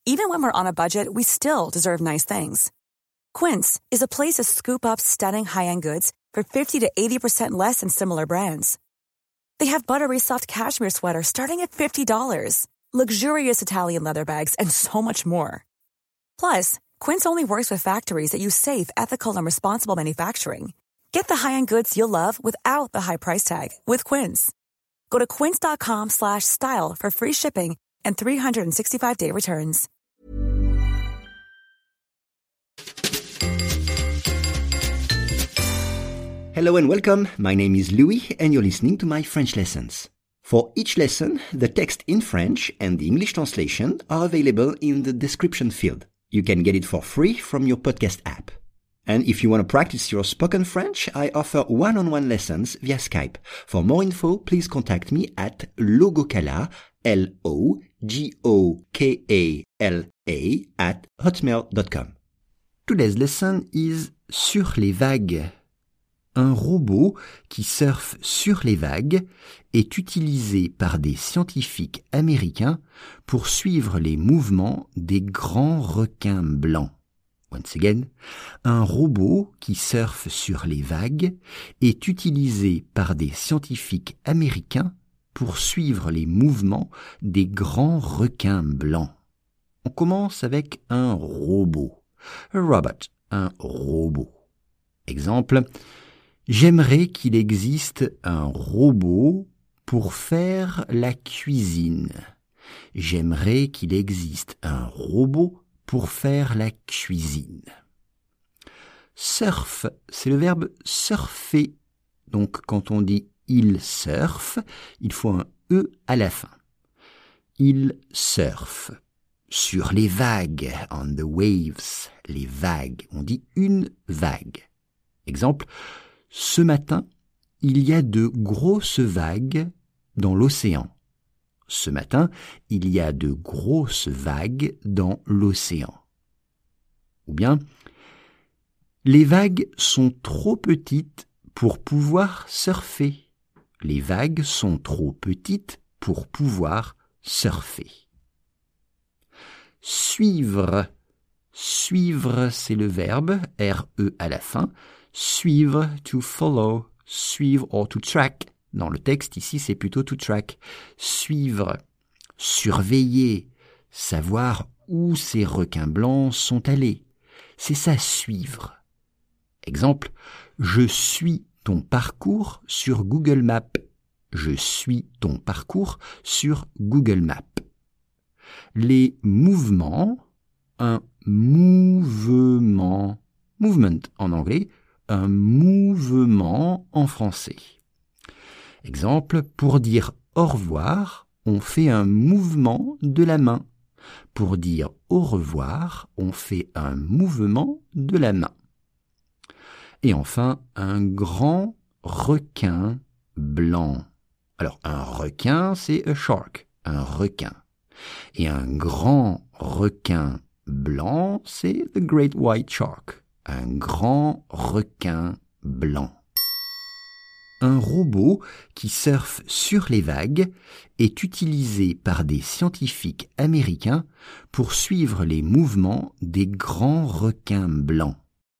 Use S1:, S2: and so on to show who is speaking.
S1: Even when we're on a budget, we still deserve nice things. Quince is a place to scoop up stunning high-end goods for 50 to 80% less than similar brands. They have buttery soft cashmere sweaters starting at $50, luxurious Italian leather bags, and so much more. Plus, Quince only works with factories that use safe, ethical, and responsible manufacturing. Get the high-end goods you'll love without the high price tag with Quince. Go to quince.com/style for free shipping and 365-day returns.
S2: Hello and welcome. My name is Louis and you're listening to my French lessons. For each lesson, the text in French and the English translation are available in the description field. You can get it for free from your podcast app. And if you want to practice your spoken French, I offer one-on-one lessons via Skype. For more info, please contact me at logokala, LOGOKALA @hotmail.com. Today's lesson is sur les vagues. Un robot qui surfe sur les vagues est utilisé par des scientifiques américains pour suivre les mouvements des grands requins blancs. Once again, un robot qui surfe sur les vagues est utilisé par des scientifiques américains pour suivre les mouvements des grands requins blancs. On commence avec un robot. A robot, un robot. Exemple, j'aimerais qu'il existe un robot pour faire la cuisine. J'aimerais qu'il existe un robot pour faire la cuisine. Surf, c'est le verbe surfer. Donc, quand on dit « il surfe », il faut un « e » à la fin. Il surfe sur les vagues, on the waves, les vagues. On dit une vague. Exemple, ce matin, il y a de grosses vagues dans l'océan. Ce matin, il y a de grosses vagues dans l'océan. Ou bien, les vagues sont trop petites pour pouvoir surfer. Les vagues sont trop petites pour pouvoir surfer. Suivre. Suivre, c'est le verbe, R-E à la fin. Suivre, to follow, suivre or to track. Dans le texte, ici, c'est plutôt to track. Suivre, surveiller, savoir où ces requins blancs sont allés. C'est ça, suivre. Exemple, je suis ton parcours sur Google Maps. Je suis ton parcours sur Google Maps. Les mouvements, un mouvement, movement en anglais, un mouvement en français. Exemple, pour dire au revoir, on fait un mouvement de la main. Pour dire au revoir, on fait un mouvement de la main. Et enfin, un grand requin blanc. Alors, un requin, c'est a shark, un requin. Et un grand requin blanc, c'est the great white shark, un grand requin blanc. Un robot qui surfe sur les vagues est utilisé par des scientifiques américains pour suivre les mouvements des grands requins blancs.